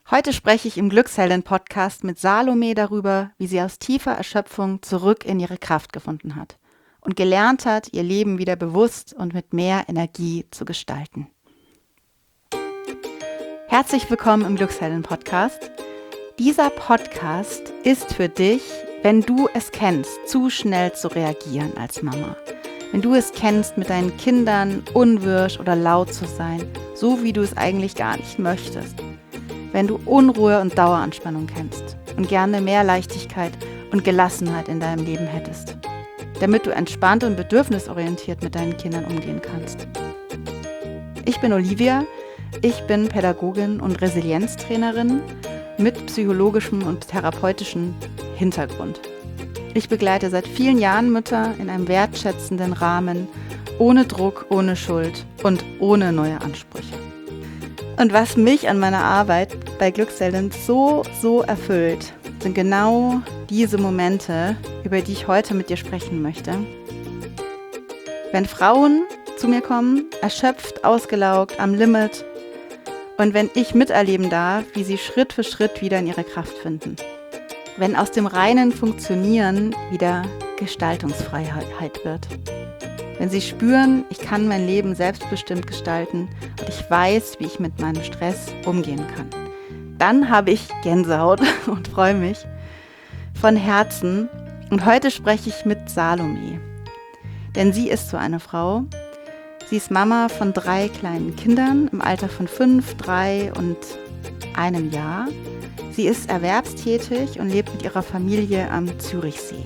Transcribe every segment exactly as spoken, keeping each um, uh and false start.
Heute spreche ich im Glücksheldin-Podcast mit Salome darüber, wie sie aus tiefer Erschöpfung zurück in ihre Kraft gefunden hat und gelernt hat, ihr Leben wieder bewusst und mit mehr Energie zu gestalten. Herzlich willkommen im Glücksheldin-Podcast. Dieser Podcast ist für dich, wenn du es kennst, zu schnell zu reagieren als Mama. Wenn du es kennst, mit deinen Kindern unwirsch oder laut zu sein, so wie du es eigentlich gar nicht möchtest. Wenn du Unruhe und Daueranspannung kennst und gerne mehr Leichtigkeit und Gelassenheit in deinem Leben hättest, damit du entspannt und bedürfnisorientiert mit deinen Kindern umgehen kannst. Ich bin Olivia, ich bin Pädagogin und Resilienztrainerin mit psychologischem und therapeutischem Hintergrund. Ich begleite seit vielen Jahren Mütter in einem wertschätzenden Rahmen, ohne Druck, ohne Schuld und ohne neue Ansprüche. Und was mich an meiner Arbeit bei Glücksheldin so, so erfüllt, sind genau diese Momente, über die ich heute mit dir sprechen möchte. Wenn Frauen zu mir kommen, erschöpft, ausgelaugt, am Limit, und wenn ich miterleben darf, wie sie Schritt für Schritt wieder in ihre Kraft finden. Wenn aus dem reinen Funktionieren wieder Gestaltungsfreiheit wird. Wenn sie spüren, ich kann mein Leben selbstbestimmt gestalten und ich weiß, wie ich mit meinem Stress umgehen kann. Dann habe ich Gänsehaut und freue mich von Herzen. Und heute spreche ich mit Salome. Denn sie ist so eine Frau. Sie ist Mama von drei kleinen Kindern im Alter von fünf, drei und einem Jahr. Sie ist erwerbstätig und lebt mit ihrer Familie am Zürichsee.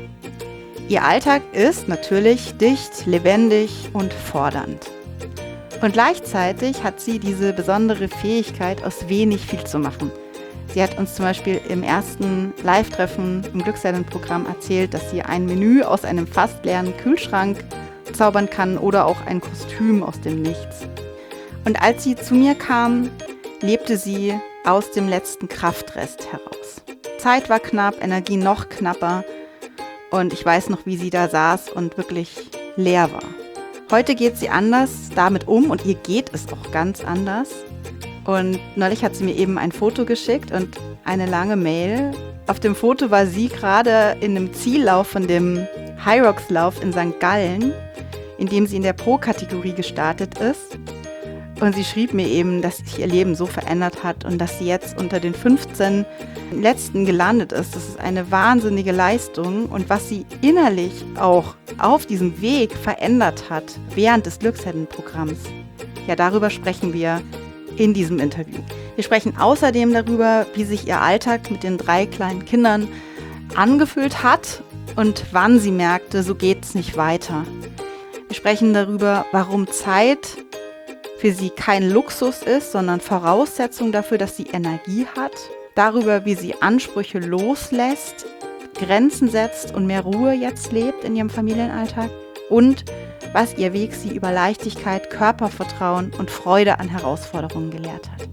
Ihr Alltag ist natürlich dicht, lebendig und fordernd. Und gleichzeitig hat sie diese besondere Fähigkeit, aus wenig viel zu machen. Sie hat uns zum Beispiel im ersten Live-Treffen im Glücksheldin-Programm erzählt, dass sie ein Menü aus einem fast leeren Kühlschrank zaubern kann oder auch ein Kostüm aus dem Nichts. Und als sie zu mir kam, lebte sie aus dem letzten Kraftrest heraus. Zeit war knapp, Energie noch knapper. Und ich weiß noch, wie sie da saß und wirklich leer war. Heute geht sie anders damit um und ihr geht es auch ganz anders. Und neulich hat sie mir eben ein Foto geschickt und eine lange Mail. Auf dem Foto war sie gerade in einem Ziellauf von dem Hyrox-Lauf in Sankt Gallen, in dem sie in der Pro-Kategorie gestartet ist. Und sie schrieb mir eben, dass sich ihr Leben so verändert hat und dass sie jetzt unter den fünfzehn Letzten gelandet ist. Das ist eine wahnsinnige Leistung. Und was sie innerlich auch auf diesem Weg verändert hat während des Glücksheldin-Programms, ja, darüber sprechen wir in diesem Interview. Wir sprechen außerdem darüber, wie sich ihr Alltag mit den drei kleinen Kindern angefühlt hat und wann sie merkte, so geht's nicht weiter. Wir sprechen darüber, warum Zeit für sie kein Luxus ist, sondern Voraussetzung dafür, dass sie Energie hat. Darüber, wie sie Ansprüche loslässt, Grenzen setzt und mehr Ruhe jetzt lebt in ihrem Familienalltag. Und was ihr Weg sie über Leichtigkeit, Körpervertrauen und Freude an Herausforderungen gelehrt hat.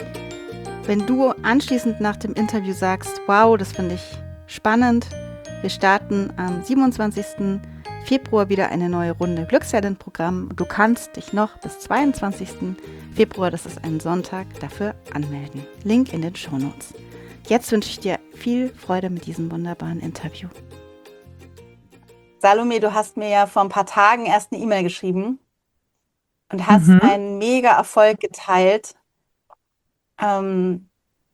Wenn du anschließend nach dem Interview sagst, wow, das finde ich spannend, wir starten am siebenundzwanzigsten Februar wieder eine neue Runde Glücksheldin-Programm. Du kannst dich noch bis zweiundzwanzigsten Februar, das ist ein Sonntag, dafür anmelden. Link in den Shownotes. Jetzt wünsche ich dir viel Freude mit diesem wunderbaren Interview. Salome, du hast mir ja vor ein paar Tagen erst eine E-Mail geschrieben und hast Mhm. einen mega Erfolg geteilt. Ähm,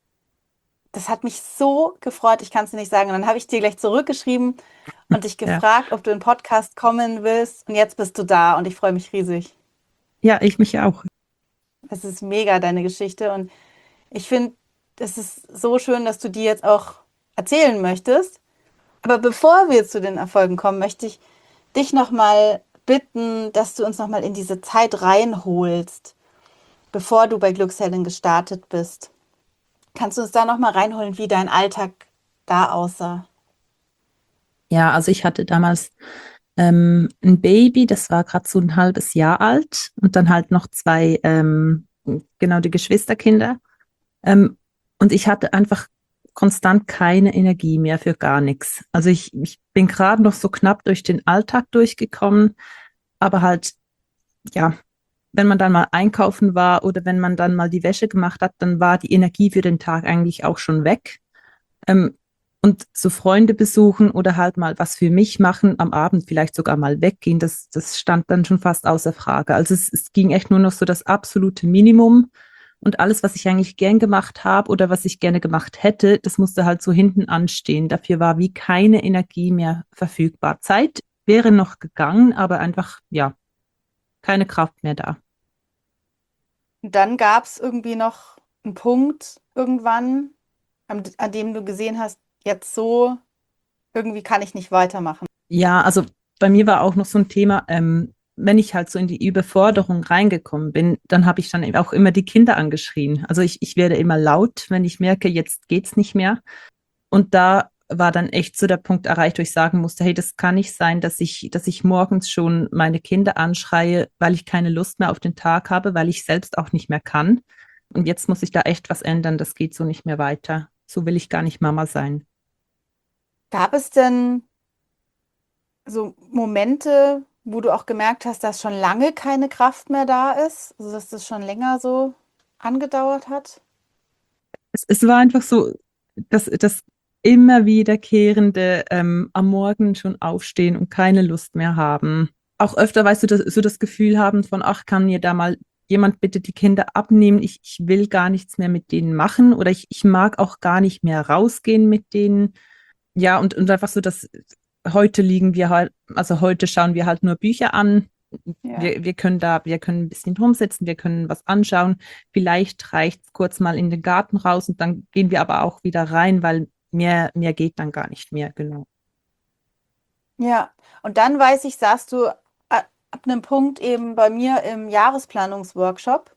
das hat mich so gefreut, ich kann es dir nicht sagen. Und dann habe ich dir gleich zurückgeschrieben und dich Ja. gefragt, ob du in den Podcast kommen willst. Und jetzt bist du da und ich freue mich riesig. Ja, ich mich auch. Das ist mega, deine Geschichte. Und ich finde, es ist so schön, dass du die jetzt auch erzählen möchtest. Aber bevor wir zu den Erfolgen kommen, möchte ich dich nochmal bitten, dass du uns nochmal in diese Zeit reinholst, bevor du bei Glücksheldin gestartet bist. Kannst du uns da nochmal reinholen, wie dein Alltag da aussah? Ja, also ich hatte damals ähm, ein Baby, das war gerade so ein halbes Jahr alt und dann halt noch zwei, ähm, genau die Geschwisterkinder. Ähm, und ich hatte einfach konstant keine Energie mehr für gar nichts. Also ich, ich bin gerade noch so knapp durch den Alltag durchgekommen, aber halt, ja, wenn man dann mal einkaufen war oder wenn man dann mal die Wäsche gemacht hat, dann war die Energie für den Tag eigentlich auch schon weg. Ähm, und so Freunde besuchen oder halt mal was für mich machen, am Abend vielleicht sogar mal weggehen, das, das stand dann schon fast außer Frage. Also es, es ging echt nur noch so das absolute Minimum. Und alles, was ich eigentlich gern gemacht habe oder was ich gerne gemacht hätte, das musste halt so hinten anstehen. Dafür war wie keine Energie mehr verfügbar. Zeit wäre noch gegangen, aber einfach, ja, keine Kraft mehr da. Und dann gab es irgendwie noch einen Punkt irgendwann, an, an dem du gesehen hast, jetzt so, irgendwie kann ich nicht weitermachen. Ja, also bei mir war auch noch so ein Thema, ähm, wenn ich halt so in die Überforderung reingekommen bin, dann habe ich dann eben auch immer die Kinder angeschrien. Also ich, ich werde immer laut, wenn ich merke, jetzt geht's nicht mehr. Und da war dann echt so der Punkt erreicht, wo ich sagen musste, hey, das kann nicht sein, dass ich, dass ich morgens schon meine Kinder anschreie, weil ich keine Lust mehr auf den Tag habe, weil ich selbst auch nicht mehr kann. Und jetzt muss ich da echt was ändern, das geht so nicht mehr weiter. So will ich gar nicht Mama sein. Gab es denn so Momente, wo du auch gemerkt hast, dass schon lange keine Kraft mehr da ist? Also, dass das schon länger so angedauert hat? Es, es war einfach so, dass das immer wiederkehrende ähm, am Morgen schon aufstehen und keine Lust mehr haben. Auch öfter, weißt du, das, so das Gefühl haben von, ach, kann mir da mal jemand bitte die Kinder abnehmen? Ich, ich will gar nichts mehr mit denen machen oder ich, ich mag auch gar nicht mehr rausgehen mit denen. Ja, und, und einfach so, dass heute liegen wir halt, also heute schauen wir halt nur Bücher an. Ja. Wir, wir können da, wir können ein bisschen rumsitzen, wir können was anschauen. Vielleicht reicht es kurz mal in den Garten raus und dann gehen wir aber auch wieder rein, weil mehr, mehr geht dann gar nicht mehr, genau. Ja. Und dann weiß ich, saßt du a- ab einem Punkt eben bei mir im Jahresplanungsworkshop.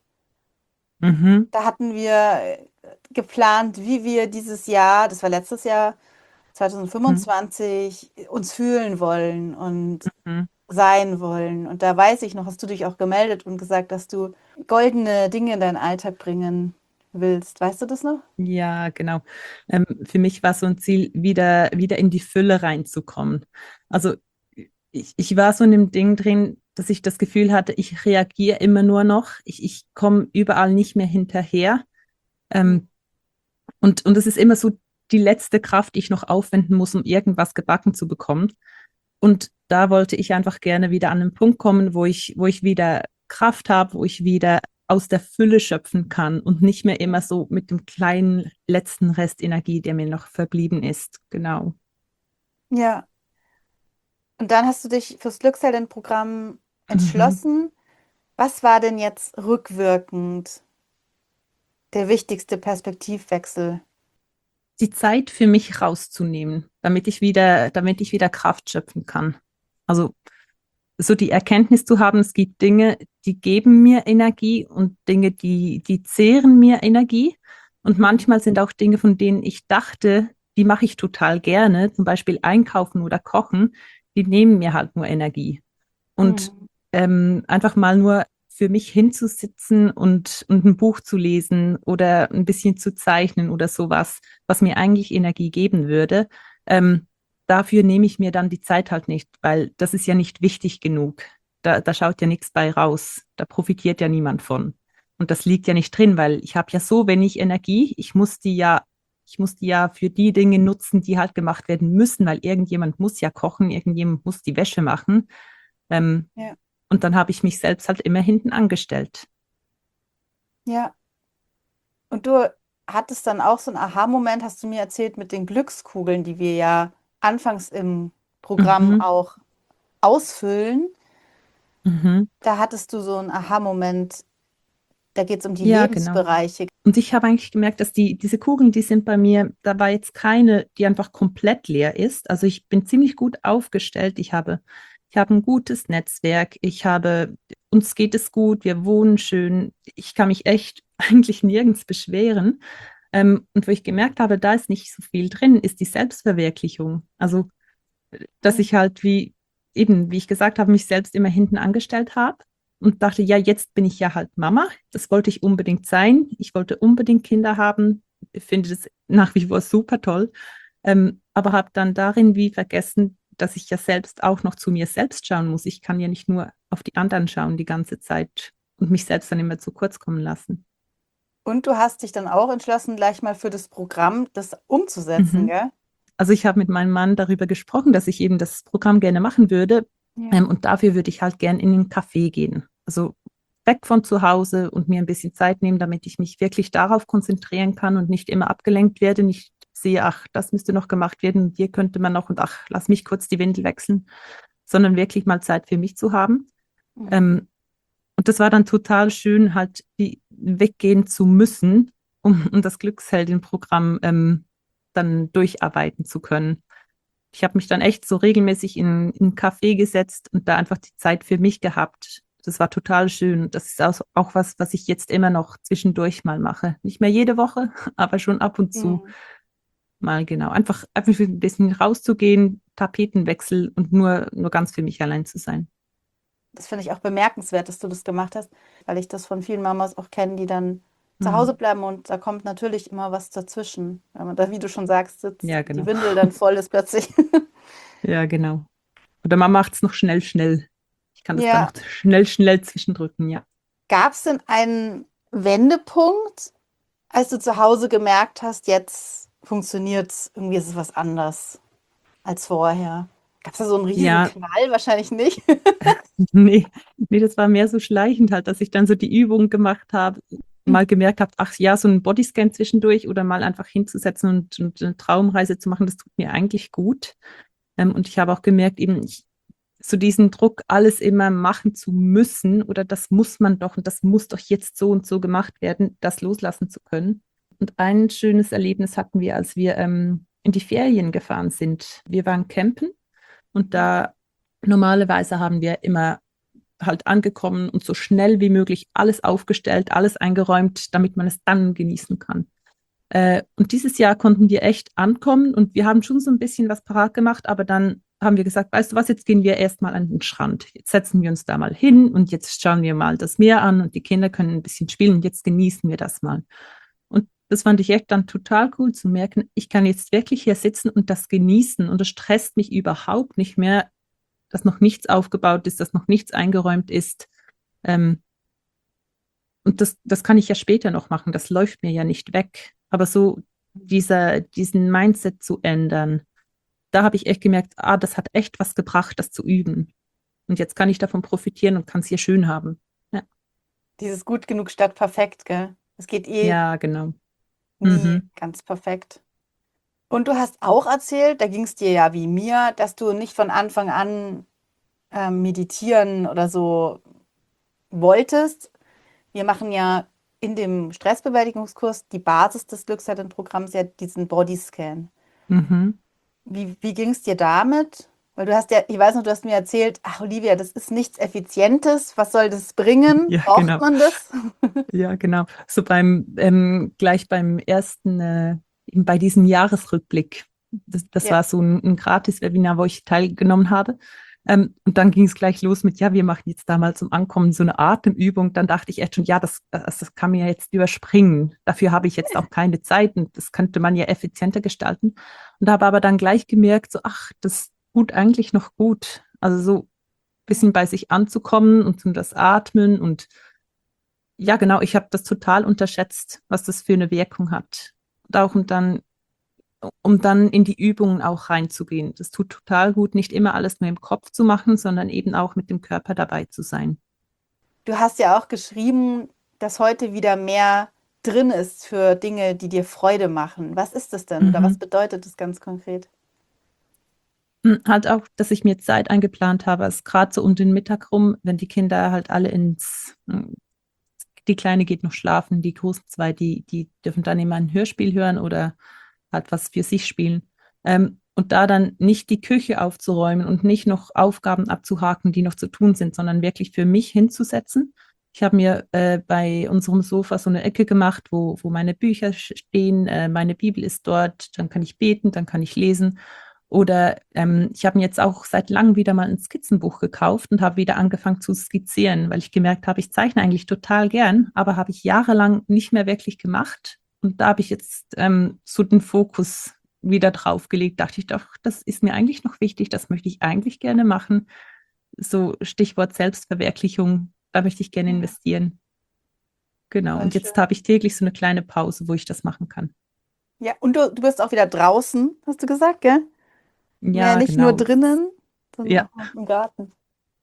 Mhm, Da hatten wir äh, geplant, wie wir dieses Jahr, das war letztes Jahr, mhm, zwanzig fünfundzwanzig, uns fühlen wollen und mhm. sein wollen. Und da weiß ich noch, hast du dich auch gemeldet und gesagt, dass du goldene Dinge in deinen Alltag bringen willst. Weißt du das noch? Ja, genau. Ähm, für mich war so ein Ziel, wieder, wieder in die Fülle reinzukommen. Also ich, ich war so in dem Ding drin, dass ich das Gefühl hatte, ich reagiere immer nur noch. Ich, ich komme überall nicht mehr hinterher. Mhm. Ähm, und, und es ist immer so die letzte Kraft, die ich noch aufwenden muss, um irgendwas gebacken zu bekommen. Und da wollte ich einfach gerne wieder an den Punkt kommen, wo ich, wo ich wieder Kraft habe, wo ich wieder aus der Fülle schöpfen kann und nicht mehr immer so mit dem kleinen letzten Rest Energie, der mir noch verblieben ist. Genau. Ja. Und dann hast du dich fürs Glückshelden-Programm Mhm. entschlossen. Was war denn jetzt rückwirkend der wichtigste Perspektivwechsel? Die Zeit für mich rauszunehmen, damit ich wieder, damit ich wieder Kraft schöpfen kann. Also so die Erkenntnis zu haben, es gibt Dinge, die geben mir Energie und Dinge, die, die zehren mir Energie. Und Mhm. manchmal sind auch Dinge, von denen ich dachte, die mache ich total gerne, zum Beispiel einkaufen oder kochen, die nehmen mir halt nur Energie. Und Mhm. ähm, einfach mal nur für mich hinzusitzen und, und ein Buch zu lesen oder ein bisschen zu zeichnen oder sowas, was mir eigentlich Energie geben würde, ähm, dafür nehme ich mir dann die Zeit halt nicht, weil das ist ja nicht wichtig genug. Da, da schaut ja nichts bei raus. Da profitiert ja niemand von. Und das liegt ja nicht drin, weil ich habe ja so wenig Energie. Ich muss die ja, ich muss die ja für die Dinge nutzen, die halt gemacht werden müssen, weil irgendjemand muss ja kochen, irgendjemand muss die Wäsche machen. Ähm, Ja. und dann habe ich mich selbst halt immer hinten angestellt. Ja. Und du hattest dann auch so einen Aha-Moment, hast du mir erzählt, mit den Glückskugeln, die wir ja anfangs im Programm Mhm, auch ausfüllen. mhm. Da hattest du so einen Aha-Moment, da geht es um die Ja, genau. Lebensbereiche. Und ich habe eigentlich gemerkt, dass die, diese Kugeln, die sind bei mir, da war jetzt keine, die einfach komplett leer ist. Also ich bin ziemlich gut aufgestellt. Ich habe, ich habe ein gutes Netzwerk. Ich habe, uns geht es gut. Wir wohnen schön. Ich kann mich echt eigentlich nirgends beschweren. Ähm, und wo ich gemerkt habe, da ist nicht so viel drin, ist die Selbstverwirklichung. Also dass Mhm. ich halt wie eben, wie ich gesagt habe, mich selbst immer hinten angestellt habe und dachte, ja, jetzt bin ich ja halt Mama. Das wollte ich unbedingt sein. Ich wollte unbedingt Kinder haben. Ich finde das nach wie vor super toll. Ähm, aber habe dann darin wie vergessen, dass ich ja selbst auch noch zu mir selbst schauen muss. Ich kann ja nicht nur auf die anderen schauen die ganze Zeit. und mich selbst dann immer zu kurz kommen lassen. Und du hast dich dann auch entschlossen, gleich mal für das Programm das umzusetzen, Mhm. gell? Also ich habe mit meinem Mann darüber gesprochen, dass ich eben das Programm gerne machen würde. Ja. Ähm, und dafür würde ich halt gern in einen Café gehen. Also weg von zu Hause und mir ein bisschen Zeit nehmen, damit ich mich wirklich darauf konzentrieren kann und nicht immer abgelenkt werde, nicht sehe, ach, das müsste noch gemacht werden, hier könnte man noch und ach, lass mich kurz die Windel wechseln, sondern wirklich mal Zeit für mich zu haben. Mhm. Ähm, und das war dann total schön, halt die weggehen zu müssen, um, um das Glücksheldin-Programm ähm, dann durcharbeiten zu können. Ich habe mich dann echt so regelmäßig in, in einen Café gesetzt und da einfach die Zeit für mich gehabt. Das war total schön. Das ist auch, auch was, was ich jetzt immer noch zwischendurch mal mache. Nicht mehr jede Woche, aber schon ab und zu Mhm. mal genau. Einfach, einfach ein bisschen rauszugehen, Tapetenwechsel und nur, nur ganz für mich allein zu sein. Das finde ich auch bemerkenswert, dass du das gemacht hast, weil ich das von vielen Mamas auch kenne, die dann zu Hause Mhm. bleiben und da kommt natürlich immer was dazwischen. Wenn man da, wie du schon sagst, sitzt, Ja, die genau. Windel dann voll ist plötzlich. Ja, genau. Oder man macht es noch schnell, schnell. Ich kann das dann Ja. noch schnell, schnell zwischendrücken, ja. Gab es denn einen Wendepunkt, als du zu Hause gemerkt hast, jetzt funktioniert es, irgendwie ist es was anders als vorher? Gab es da so einen riesen Ja, Knall? Wahrscheinlich nicht. nee, nee, das war mehr so schleichend halt, dass ich dann so die Übung gemacht habe, mal gemerkt habe, ach ja, so einen Bodyscan zwischendurch oder mal einfach hinzusetzen und, und eine Traumreise zu machen, das tut mir eigentlich gut. Ähm, und ich habe auch gemerkt, eben ich, so diesen Druck, alles immer machen zu müssen oder das muss man doch und das muss doch jetzt so und so gemacht werden, das loslassen zu können. Und ein schönes Erlebnis hatten wir, als wir ähm, in die Ferien gefahren sind. Wir waren campen und da normalerweise haben wir immer halt angekommen und so schnell wie möglich alles aufgestellt, alles eingeräumt, damit man es dann genießen kann. Äh, und dieses Jahr konnten wir echt ankommen und wir haben schon so ein bisschen was parat gemacht, aber dann haben wir gesagt, weißt du was, jetzt gehen wir erstmal an den Strand. Jetzt setzen wir uns da mal hin und jetzt schauen wir mal das Meer an und die Kinder können ein bisschen spielen und jetzt genießen wir das mal. Und das fand ich echt dann total cool zu merken, ich kann jetzt wirklich hier sitzen und das genießen und es stresst mich überhaupt nicht mehr, dass noch nichts aufgebaut ist, dass noch nichts eingeräumt ist. Ähm, und das, das kann ich ja später noch machen, das läuft mir ja nicht weg. Aber so dieser, diesen Mindset zu ändern, da habe ich echt gemerkt, ah, das hat echt was gebracht, das zu üben. Und jetzt kann ich davon profitieren und kann es hier schön haben. Ja, Dieses gut genug statt perfekt, gell? Es geht eh ja, genau. nie Mhm. ganz perfekt. Und du hast auch erzählt, da ging es dir ja wie mir, dass du nicht von Anfang an ähm, meditieren oder so wolltest. Wir machen ja in dem Stressbewältigungskurs die Basis des Glücksheldin-Programms ja diesen Bodyscan. Mhm. Wie, wie ging es dir damit? Weil du hast ja, ich weiß noch, du hast mir erzählt, ach Olivia, das ist nichts Effizientes. Was soll das bringen? Ja, Braucht genau. man das? Ja, genau. So beim, ähm, gleich beim ersten, äh, eben bei diesem Jahresrückblick. Das, das Ja. war so ein, ein Gratis-Webinar, wo ich teilgenommen habe. Ähm, und dann ging es gleich los mit, ja, wir machen jetzt da mal zum Ankommen so eine Atemübung. Dann dachte ich echt schon, ja, das, das, das kann man ja jetzt überspringen. Dafür habe ich jetzt auch keine Zeit und das könnte man ja effizienter gestalten. Und habe aber dann gleich gemerkt, so, ach, das tut eigentlich noch gut. Also so ein bisschen bei sich anzukommen und um das Atmen und ja, genau, ich habe das total unterschätzt, was das für eine Wirkung hat. Und auch um dann, um dann in die Übungen auch reinzugehen. Das tut total gut, nicht immer alles nur im Kopf zu machen, sondern eben auch mit dem Körper dabei zu sein. Du hast ja auch geschrieben, dass heute wieder mehr drin ist für Dinge, die dir Freude machen. Was ist das denn oder was Mhm. bedeutet das ganz konkret? Hm, Halt auch, dass ich mir Zeit eingeplant habe, es gerade so um den Mittag rum, wenn die Kinder halt alle ins, hm, die Kleine geht noch schlafen, die großen zwei, die, die dürfen dann immer ein Hörspiel hören oder halt was für sich spielen. Ähm, und da dann nicht die Küche aufzuräumen und nicht noch Aufgaben abzuhaken, die noch zu tun sind, sondern wirklich für mich hinzusetzen. Ich habe mir äh, bei unserem Sofa so eine Ecke gemacht, wo, wo meine Bücher stehen, äh, meine Bibel ist dort, dann kann ich beten, dann kann ich lesen. Oder ähm, ich habe mir jetzt auch seit langem wieder mal ein Skizzenbuch gekauft und habe wieder angefangen zu skizzieren, weil ich gemerkt habe, ich zeichne eigentlich total gern, aber habe ich jahrelang nicht mehr wirklich gemacht. Und da habe ich jetzt ähm, so den Fokus wieder drauf gelegt. Dachte ich doch, das ist mir eigentlich noch wichtig, das möchte ich eigentlich gerne machen. So Stichwort Selbstverwirklichung. da möchte ich gerne Ja, investieren. Genau. voll Und jetzt schön. habe ich täglich so eine kleine Pause, wo ich das machen kann. Ja, und du, du bist auch wieder draußen, hast du gesagt, gell? Mehr Ja, nicht nur genau. Jetzt, drinnen, sondern ja, auch noch im Garten.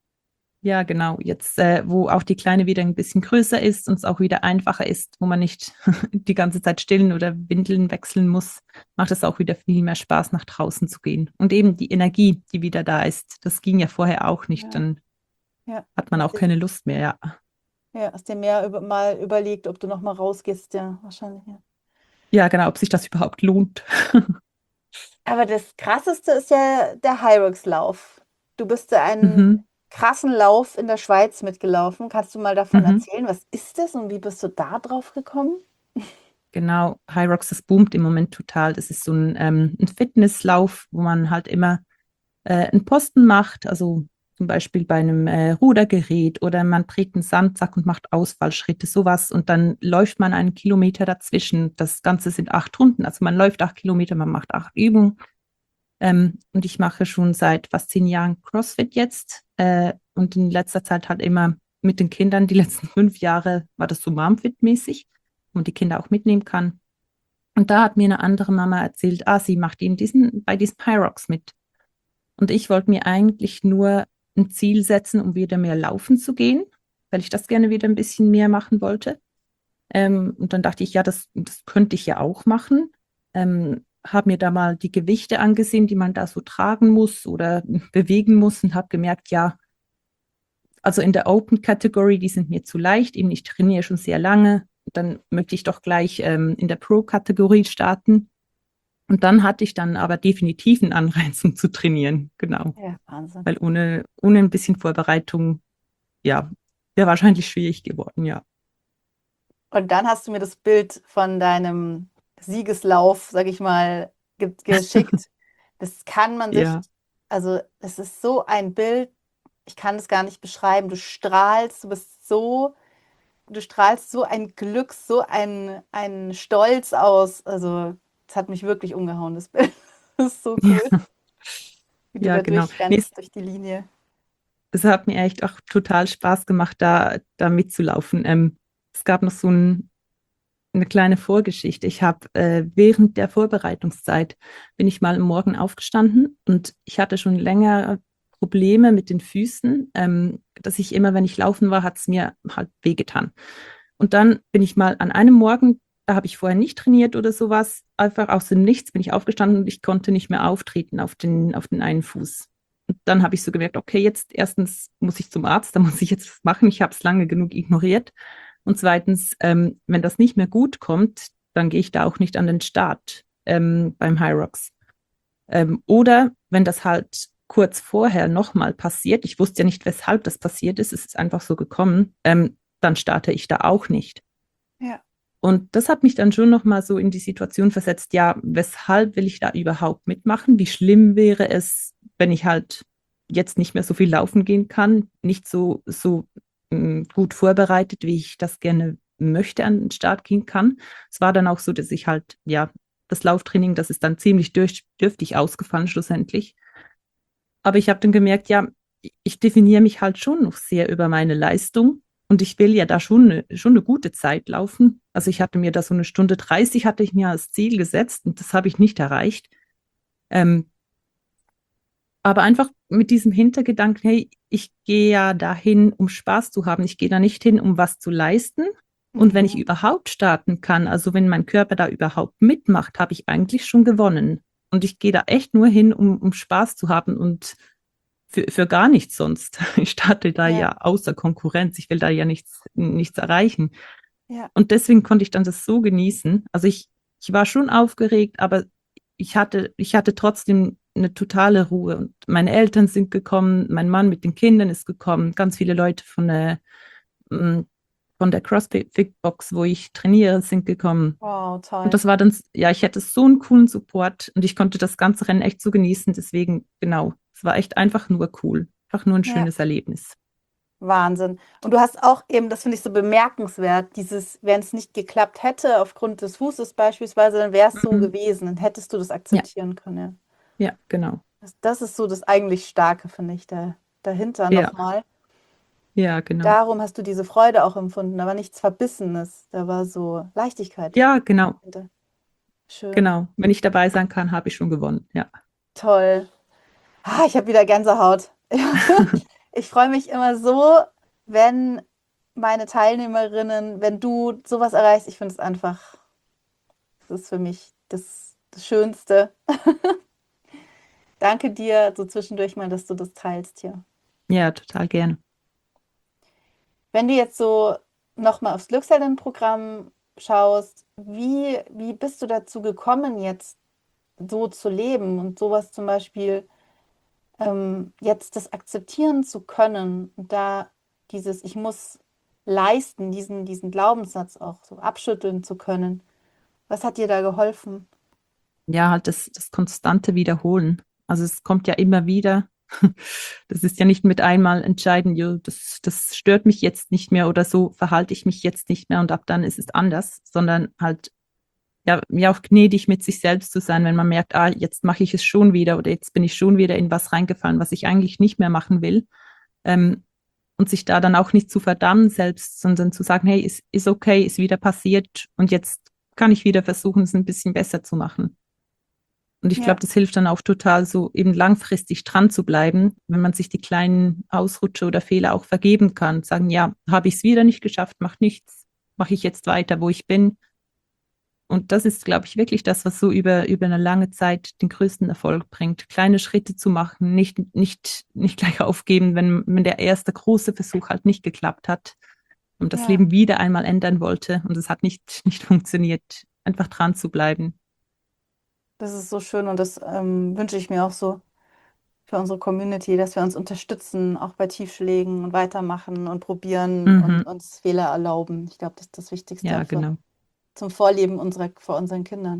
ja, genau. Jetzt, äh, wo auch die Kleine wieder ein bisschen größer ist und es auch wieder einfacher ist, wo man nicht die ganze Zeit stillen oder Windeln wechseln muss, macht es auch wieder viel mehr Spaß, nach draußen zu gehen. Und eben die Energie, die wieder da ist, das ging ja vorher auch nicht. Ja, Dann ja. hat man Hast auch dir, keine Lust mehr. Ja, ja, hast dir mehr über, mal überlegt, ob du noch mal rausgehst, ja, wahrscheinlich, ja. ja, genau, ob sich das überhaupt lohnt. Aber das Krasseste ist ja der Hyrox-Lauf. Du bist da einen Mhm, krassen Lauf in der Schweiz mitgelaufen. Kannst du mal davon mhm. erzählen? Was ist das und wie bist du da drauf gekommen? Genau, Hyrox, das boomt im Moment total. Das ist so ein, ähm, ein Fitnesslauf, wo man halt immer äh, einen Posten macht, also zum Beispiel bei einem äh, Rudergerät oder man trägt einen Sandsack und macht Ausfallschritte, sowas. Und dann läuft man einen Kilometer dazwischen. Das Ganze sind acht Runden. Also man läuft acht Kilometer, man macht acht Übungen. Ähm, und ich mache schon seit fast zehn Jahren CrossFit jetzt. Äh, und in letzter Zeit halt immer mit den Kindern. Die letzten fünf Jahre war das so Momfit-mäßig, wo man die Kinder auch mitnehmen kann. Und da hat mir eine andere Mama erzählt, ah, sie macht ihn diesen, bei diesem Hyrox mit. Und ich wollte mir eigentlich nur ein Ziel setzen, um wieder mehr laufen zu gehen, weil ich das gerne wieder ein bisschen mehr machen wollte. Ähm, und dann dachte ich, ja, das, das könnte ich ja auch machen. Ähm, habe mir da mal die Gewichte angesehen, die man da so tragen muss oder bewegen muss und habe gemerkt, ja, also in der Open Category, die sind mir zu leicht, eben ich trainiere schon sehr lange. Dann möchte ich doch gleich ähm, in der Pro-Kategorie starten. Und dann hatte ich dann aber definitiv einen Anreiz, um zu trainieren. Genau. Ja, Wahnsinn. Weil ohne, ohne ein bisschen Vorbereitung, ja, wäre wahrscheinlich schwierig geworden, ja. Und dann hast du mir das Bild von deinem Siegeslauf, sag ich mal, ge geschickt. Das kann man sich, Ja, also das ist so ein Bild, ich kann es gar nicht beschreiben. Du strahlst, du bist so, du strahlst so ein Glück, so ein, ein Stolz aus. Also, es hat mich wirklich umgehauen, das Bild. Das ist so cool, wie du ja, da genau. Nee, es, durchrennst durch die Linie. es hat mir echt auch total Spaß gemacht, da, da mitzulaufen. Ähm, es gab noch so ein, eine kleine Vorgeschichte. Ich habe äh, während der Vorbereitungszeit bin ich mal am Morgen aufgestanden und ich hatte schon länger Probleme mit den Füßen, ähm, dass ich immer, wenn ich laufen war, hat es mir halt wehgetan. Und dann bin ich mal an einem Morgen, da habe ich vorher nicht trainiert oder sowas, einfach aus dem Nichts bin ich aufgestanden und ich konnte nicht mehr auftreten auf den, auf den einen Fuß. Und dann habe ich so gemerkt, okay, jetzt erstens muss ich zum Arzt, da muss ich jetzt was machen. Ich habe es lange genug ignoriert. Und zweitens, ähm, wenn das nicht mehr gut kommt, dann gehe ich da auch nicht an den Start ähm, beim Hyrox. Ähm, oder wenn das halt kurz vorher nochmal passiert, ich wusste ja nicht, weshalb das passiert ist, es ist einfach so gekommen, ähm, dann starte ich da auch nicht. Ja, Und das hat mich dann schon nochmal so in die Situation versetzt, ja, weshalb will ich da überhaupt mitmachen? Wie schlimm wäre es, wenn ich halt jetzt nicht mehr so viel laufen gehen kann, nicht so, so mh, gut vorbereitet, wie ich das gerne möchte, an den Start gehen kann. Es war dann auch so, dass ich halt, ja, das Lauftraining, das ist dann ziemlich durch, dürftig ausgefallen schlussendlich. Aber ich habe dann gemerkt, ja, ich definiere mich halt schon noch sehr über meine Leistung und ich will ja da schon eine, schon eine gute Zeit laufen. Also ich hatte mir da so eine Stunde dreißig hatte ich mir als Ziel gesetzt und das habe ich nicht erreicht. Ähm, aber einfach mit diesem Hintergedanken, hey, ich gehe ja dahin, um Spaß zu haben. Ich gehe da nicht hin, um was zu leisten. Und wenn ich mhm. überhaupt starten kann, also wenn mein Körper da überhaupt mitmacht, habe ich eigentlich schon gewonnen. Und ich gehe da echt nur hin, um, um Spaß zu haben und für, für gar nichts sonst. Ich starte da Ja, ja außer Konkurrenz. Ich will da ja nichts, nichts erreichen. ja, Und deswegen konnte ich dann das so genießen. Also ich, ich war schon aufgeregt, aber ich hatte, ich hatte trotzdem eine totale Ruhe. Und meine Eltern sind gekommen, mein Mann mit den Kindern ist gekommen, ganz viele Leute von der, mm, von der CrossFit-Box, wo ich trainiere, sind gekommen. wow, Und toll. das war dann, ja, ich hatte so einen coolen Support und ich konnte das ganze Rennen echt so genießen. Deswegen, genau, es war echt einfach nur cool. Einfach nur ein Ja. schönes Erlebnis. Wahnsinn. Und du hast auch eben, das finde ich so bemerkenswert, dieses, wenn es nicht geklappt hätte, aufgrund des Fußes beispielsweise, dann wäre es so Mhm. gewesen, dann hättest du das Ja, akzeptieren können. Ja. ja, genau. Das, das ist so das eigentlich Starke, finde ich, da, dahinter Ja, nochmal. Ja, genau. Darum hast du diese Freude auch empfunden, aber nichts Verbissenes. Da war so Leichtigkeit Ja, genau, hinter. Schön. genau. Wenn ich dabei sein kann, habe ich schon gewonnen. Ja. Toll. Ah, ich habe wieder Gänsehaut. Ich freue mich immer so, wenn meine Teilnehmerinnen, wenn du sowas erreichst. Ich finde es einfach, das ist für mich das, das Schönste. Danke dir so zwischendurch mal, dass du das teilst hier. Ja, total gerne. Wenn du jetzt so nochmal aufs Glücksheldinnenprogramm schaust, wie, wie bist du dazu gekommen, jetzt so zu leben und sowas zum Beispiel ähm, jetzt das akzeptieren zu können und da dieses Ich muss leisten, diesen, diesen Glaubenssatz auch so abschütteln zu können. Was hat dir da geholfen? Ja, halt das, das konstante Wiederholen. Also es kommt ja immer wieder. Das ist ja nicht mit einmal entscheiden, jo, das, das stört mich jetzt nicht mehr oder so verhalte ich mich jetzt nicht mehr und ab dann ist es anders, sondern halt ja, ja auch gnädig mit sich selbst zu sein, wenn man merkt, ah, jetzt mache ich es schon wieder oder jetzt bin ich schon wieder in was reingefallen, was ich eigentlich nicht mehr machen will. Ähm, und sich da dann auch nicht zu verdammen selbst, sondern zu sagen, hey, ist, ist okay, ist wieder passiert und jetzt kann ich wieder versuchen, es ein bisschen besser zu machen. Und ich glaube, Ja, das hilft dann auch total, so eben langfristig dran zu bleiben, wenn man sich die kleinen Ausrutsche oder Fehler auch vergeben kann. Sagen, ja, habe ich es wieder nicht geschafft, macht nichts, mache ich jetzt weiter, wo ich bin. Und das ist, glaube ich, wirklich das, was so über, über eine lange Zeit den größten Erfolg bringt. Kleine Schritte zu machen, nicht, nicht, nicht gleich aufgeben, wenn, wenn der erste große Versuch halt nicht geklappt hat und das ja, Leben wieder einmal ändern wollte und es hat nicht, nicht funktioniert. Einfach dran zu bleiben. das ist so schön und das ähm, wünsche ich mir auch so für unsere Community, dass wir uns unterstützen, auch bei Tiefschlägen und weitermachen und probieren und Mhm. uns Fehler erlauben. Ich glaube, das ist das Wichtigste Ja, auch für, genau. zum Vorleben unserer, vor unseren Kindern.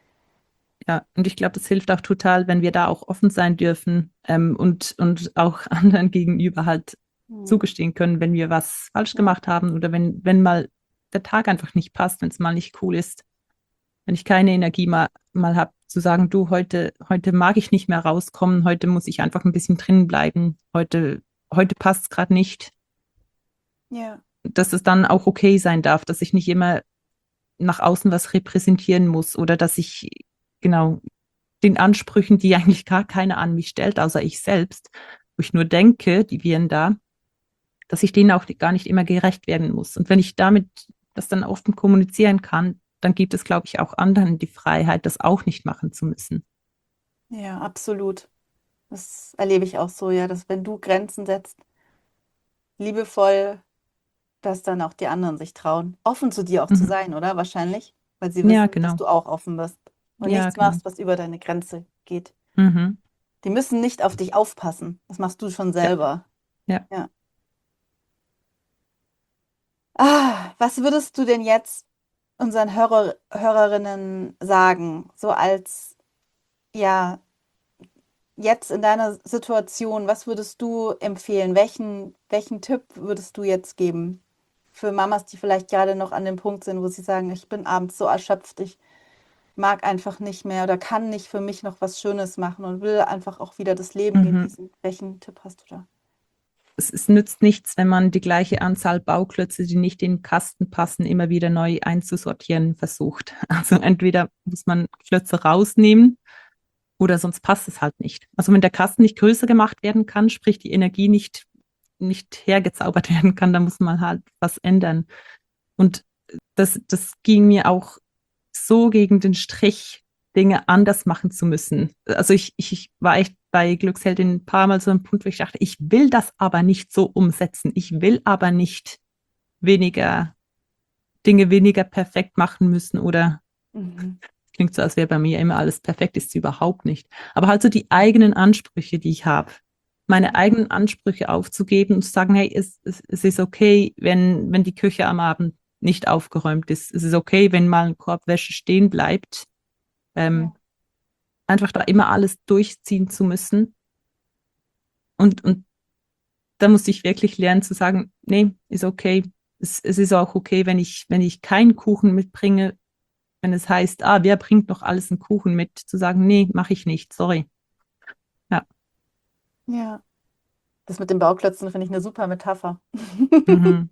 Ja, und ich glaube, das hilft auch total, wenn wir da auch offen sein dürfen ähm, und, und auch anderen gegenüber halt Hm. zugestehen können, wenn wir was falsch Ja, gemacht haben oder wenn, wenn mal der Tag einfach nicht passt, wenn es mal nicht cool ist, wenn ich keine Energie mal, mal habe, zu sagen, du, heute, heute mag ich nicht mehr rauskommen, heute muss ich einfach ein bisschen drin bleiben, heute, heute passt es gerade nicht, ja, dass es dann auch okay sein darf, dass ich nicht immer nach außen was repräsentieren muss oder dass ich genau den Ansprüchen, die eigentlich gar keiner an mich stellt, außer ich selbst, wo ich nur denke, die wären da, dass ich denen auch gar nicht immer gerecht werden muss. Und wenn ich damit das dann offen kommunizieren kann, dann gibt es, glaube ich, auch anderen die Freiheit, das auch nicht machen zu müssen. ja, absolut. Das erlebe ich auch so, ja, dass wenn du Grenzen setzt, liebevoll, dass dann auch die anderen sich trauen, offen zu dir auch zu Mhm. sein, oder? Wahrscheinlich, weil sie Ja, wissen, dass genau. du auch offen bist und Ja, nichts genau. machst, was über deine Grenze geht. Mhm. Die müssen nicht auf dich aufpassen. Das machst du schon Ja, selber. ja. Ja. Ah, was würdest du denn jetzt unseren Hörer, Hörerinnen sagen, so als, ja, jetzt in deiner Situation, was würdest du empfehlen? Welchen, welchen Tipp würdest du jetzt geben für Mamas, die vielleicht gerade noch an dem Punkt sind, wo sie sagen, ich bin abends so erschöpft, ich mag einfach nicht mehr oder kann nicht für mich noch was Schönes machen und will einfach auch wieder das Leben Mhm. genießen. Welchen Tipp hast du da? Es, es nützt nichts, wenn man die gleiche Anzahl Bauklötze, die nicht in den Kasten passen, immer wieder neu einzusortieren versucht. Also entweder muss man Klötze rausnehmen oder sonst passt es halt nicht. Also wenn der Kasten nicht größer gemacht werden kann, sprich die Energie nicht, nicht hergezaubert werden kann, dann muss man halt was ändern. Und das, das ging mir auch so gegen den Strich, Dinge anders machen zu müssen. Also ich, ich, ich war echt bei Glücksheldin ein paar Mal so ein Punkt, wo ich dachte, ich will das aber nicht so umsetzen. Ich will aber nicht weniger Dinge weniger perfekt machen müssen oder Mhm. klingt so, als wäre bei mir immer alles perfekt, ist sie überhaupt nicht. Aber halt so die eigenen Ansprüche, die ich habe, meine eigenen Ansprüche aufzugeben und zu sagen, hey, es, es, es ist okay, wenn, wenn die Küche am Abend nicht aufgeräumt ist. Es ist okay, wenn mal ein Korb Wäsche stehen bleibt. Ja, Ähm, einfach da immer alles durchziehen zu müssen. Und, und da musste ich wirklich lernen zu sagen, nee, ist okay. Es, es ist auch okay, wenn ich, wenn ich keinen Kuchen mitbringe, wenn es heißt, ah, wer bringt noch alles einen Kuchen mit, zu sagen, nee, mache ich nicht, sorry. Ja. ja. Das mit den Bauklötzen finde ich eine super Metapher. Mhm.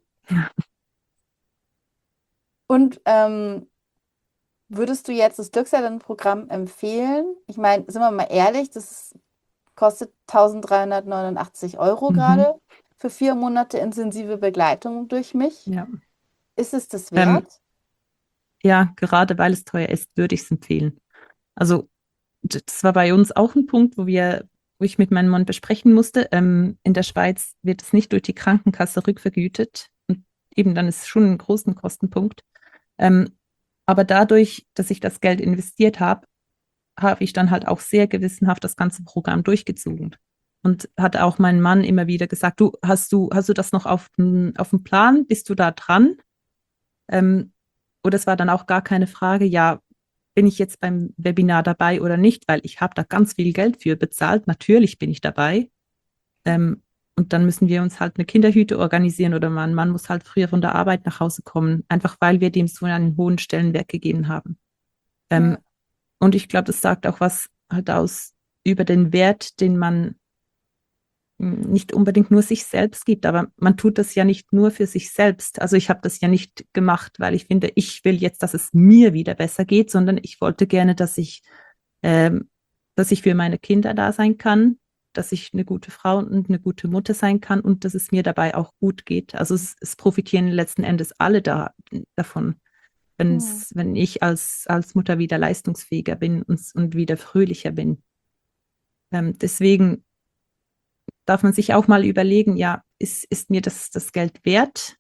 Und ähm, würdest du jetzt das Glückselternprogramm empfehlen? Ich meine, sind wir mal ehrlich, das ist, kostet eintausenddreihundertneunundachtzig Euro Mhm. gerade für vier Monate intensive Begleitung durch mich. Ja. Ist es das Ähm, wert? ja, gerade weil es teuer ist, würde ich es empfehlen. Also d- das war bei uns auch ein Punkt, wo wir, wo ich mit meinem Mann besprechen musste. Ähm, in der Schweiz wird es nicht durch die Krankenkasse rückvergütet. Und eben dann ist es schon ein großen Kostenpunkt. Ähm, aber dadurch, dass ich das Geld investiert habe, habe ich dann halt auch sehr gewissenhaft das ganze Programm durchgezogen. Und hat auch mein Mann immer wieder gesagt, du, hast du, hast du das noch auf dem, auf dem Plan? Bist du da dran? Ähm, oder es war dann auch gar keine Frage, ja, bin ich jetzt beim Webinar dabei oder nicht, weil ich habe da ganz viel Geld für bezahlt. Natürlich bin ich dabei. Ähm, und dann müssen wir uns halt eine Kinderhüte organisieren oder mein Mann muss halt früher von der Arbeit nach Hause kommen, einfach weil wir dem so einen hohen Stellenwert gegeben haben. Ähm, Ja. und ich glaube, das sagt auch was halt aus über den Wert, den man nicht unbedingt nur sich selbst gibt, aber man tut das ja nicht nur für sich selbst. Also ich habe das ja nicht gemacht, weil ich finde, ich will jetzt, dass es mir wieder besser geht, sondern ich wollte gerne, dass ich, ähm, dass ich für meine Kinder da sein kann, dass ich eine gute Frau und eine gute Mutter sein kann und dass es mir dabei auch gut geht. Also es, es profitieren letzten Endes alle da, davon, Hm. wenn's, wenn ich als, als Mutter wieder leistungsfähiger bin und, und wieder fröhlicher bin. Ähm, deswegen darf man sich auch mal überlegen, ja, ist, ist mir das, das Geld wert?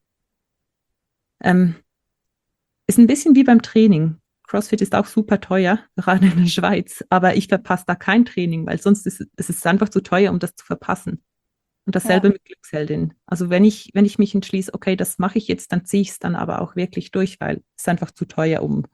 Ähm, ist ein bisschen wie beim Training. CrossFit ist auch super teuer, gerade in der Schweiz, aber ich verpasse da kein Training, weil sonst ist es ist einfach zu teuer, um das zu verpassen. Und dasselbe Ja. mit Glücksheldin. Also wenn ich, wenn ich mich entschließe, okay, das mache ich jetzt, dann ziehe ich es dann aber auch wirklich durch, weil es ist einfach zu teuer, um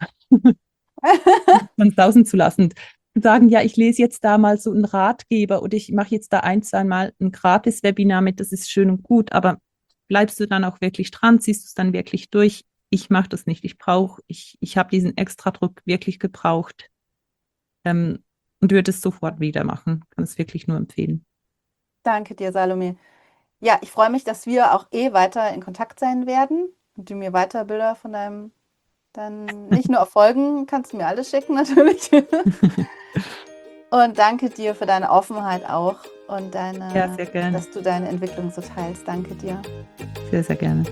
man sausen zu lassen. Und sagen, ja, ich lese jetzt da mal so einen Ratgeber oder ich mache jetzt da ein, zwei Mal ein Gratis-Webinar mit, das ist schön und gut, aber bleibst du dann auch wirklich dran, ziehst du es dann wirklich durch? Ich mache das nicht. Ich brauche, ich, ich habe diesen Extradruck wirklich gebraucht, ähm, und würde es sofort wieder machen. Kann es wirklich nur empfehlen. Danke dir, Salome. Ja, ich freue mich, dass wir auch eh weiter in Kontakt sein werden und du mir weiter Bilder von deinem, dann nicht nur Erfolgen, kannst du mir alles schicken natürlich. Und danke dir für deine Offenheit auch und Ja, deine, sehr gerne. dass du deine Entwicklung so teilst. Danke dir. Sehr, sehr gerne.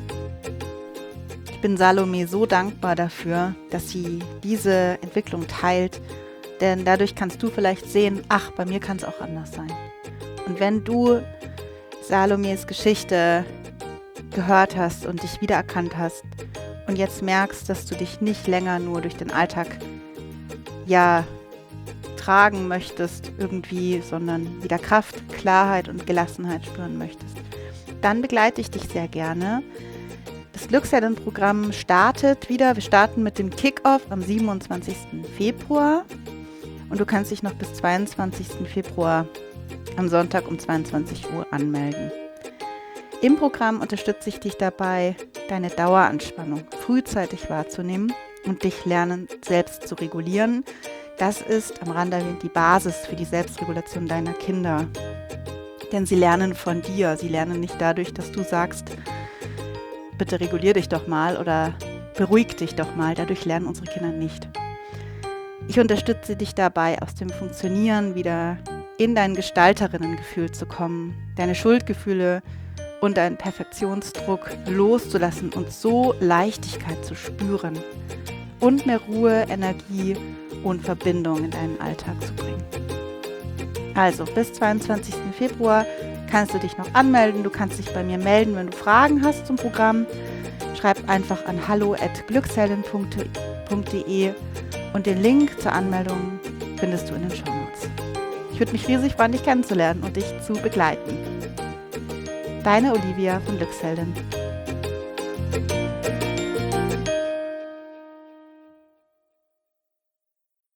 Ich bin Salome so dankbar dafür, dass sie diese Entwicklung teilt, denn dadurch kannst du vielleicht sehen, ach, bei mir kann es auch anders sein. Und wenn du Salomes Geschichte gehört hast und dich wiedererkannt hast und jetzt merkst, dass du dich nicht länger nur durch den Alltag ja tragen möchtest irgendwie, sondern wieder Kraft, Klarheit und Gelassenheit spüren möchtest, dann begleite ich dich sehr gerne. Das Glücksheldin-Programm startet wieder. Wir starten mit dem Kick-Off am siebenundzwanzigsten Februar und du kannst dich noch bis zweiundzwanzigsten Februar am Sonntag um zweiundzwanzig Uhr anmelden. Im Programm unterstütze ich dich dabei, deine Daueranspannung frühzeitig wahrzunehmen und dich lernen, selbst zu regulieren. Das ist am Rande erwähnt die Basis für die Selbstregulation deiner Kinder. Denn sie lernen von dir. Sie lernen nicht dadurch, dass du sagst, bitte regulier dich doch mal oder beruhig dich doch mal. Dadurch lernen unsere Kinder nicht. Ich unterstütze dich dabei, aus dem Funktionieren wieder in dein Gestalterinnengefühl zu kommen, deine Schuldgefühle und deinen Perfektionsdruck loszulassen und so Leichtigkeit zu spüren und mehr Ruhe, Energie und Verbindung in deinen Alltag zu bringen. Also bis zweiundzwanzigsten Februar kannst du dich noch anmelden. Du kannst dich bei mir melden, wenn du Fragen hast zum Programm. Schreib einfach an hallo at glücksheldin punkt de und den Link zur Anmeldung findest du in den Shownotes. Ich würde mich riesig freuen, dich kennenzulernen und dich zu begleiten. Deine Olivia von Glücksheldin.